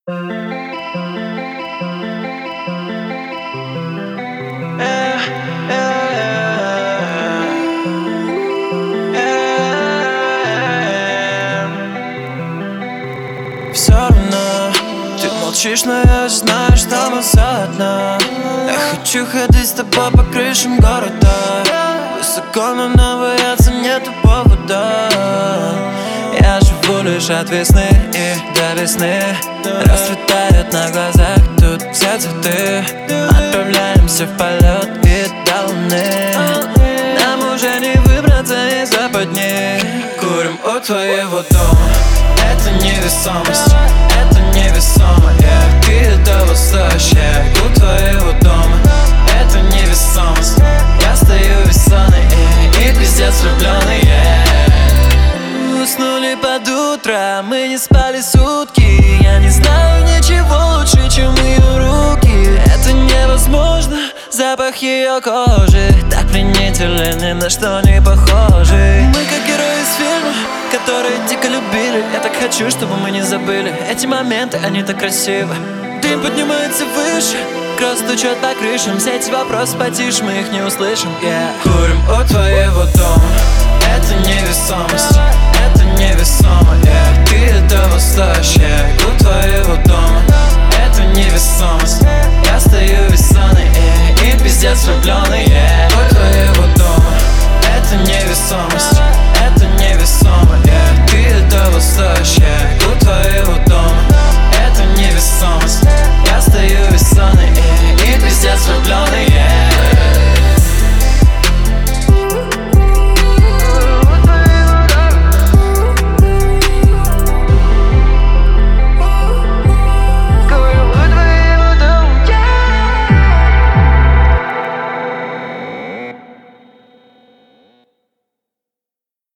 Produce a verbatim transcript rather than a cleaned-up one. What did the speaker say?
Все равно ты молчишь, но я же знаю, что мы заодно. Я хочу ходить с тобой по крышам города. Высоко, но нам бояться нету повода. Я живу лишь от весны и до весны. Расцветают на глазах тут все цветы. Отправляемся в полет и до луны. Нам уже не выбраться из западни. Курим у твоего дома. Это невесомость, это невесомо, yeah. Ты того стоишь, yeah. У твоего дома. Это невесомость. Я стою весёлый, yeah. И пиздец влюблённый, yeah. Уснули под утро, мы не спали сутки. Я не знаю ничего лучше, чем ее руки. Это невозможно, запах ее кожи так пленителен, ни на что не похожи. Мы как герои из фильма, которые дико любили. Я так хочу, чтобы мы не забыли эти моменты, они так красивы. Дым поднимается выше, кровь стучет по крышам. Все эти вопросы потише, мы их не услышим, yeah. Курим у твоего дома. Это невесомость, это невесомо, yeah. Ты этого стоишь, yeah. У твоего